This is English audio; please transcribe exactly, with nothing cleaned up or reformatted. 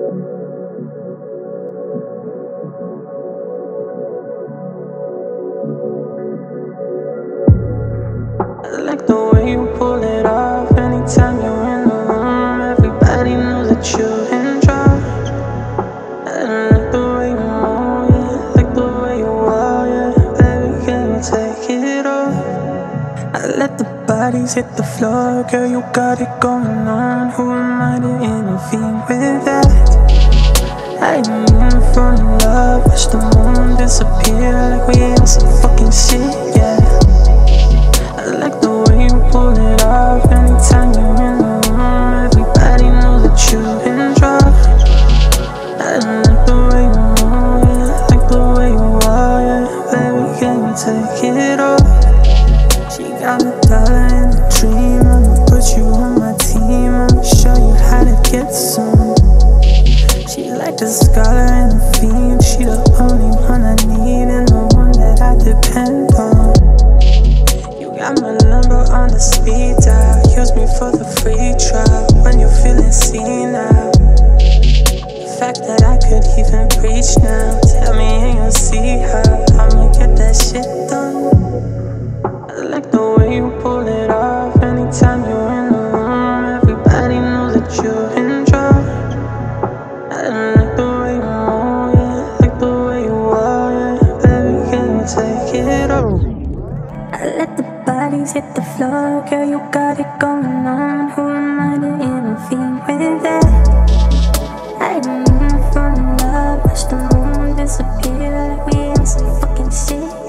I like the way you pull it off. Anytime you're in the room, everybody knows that you're in charge. I like the way you move, yeah. Like the way you walk, yeah. Baby, can you take it off? I let the bodies hit the floor, girl, you got it going on. Who am I to intervene with that? I didn't even fall in love, watch the moon disappear like we in some fucking shit, yeah. I like the way you pull it off. Anytime you're in the room, everybody knows that you're in charge. I like the way you move, yeah. Like the way you walk, yeah. Baby, can you take it off? She got a dollar and a dream. I'ma put you on my team. I'ma show you how to get some. She like the scholar and the fiend. She the only one I need and the one that I depend on. You got my number on the speed dial. Use me for the free trial when you're feeling senile. The fact that I could even preach now, tell me and you'll see how I'ma get that shit done. I like the way you pull it off. Anytime you're in the room, everybody knows that you're in charge. I like the way you move, yeah. Like the way you walk, yeah. Baby, can you take it off? I let the bodies hit the floor, girl, you got it going on. Who am I to intervene with that? I didn't even fall in love, watch the moon disappear like we in some fucking shit.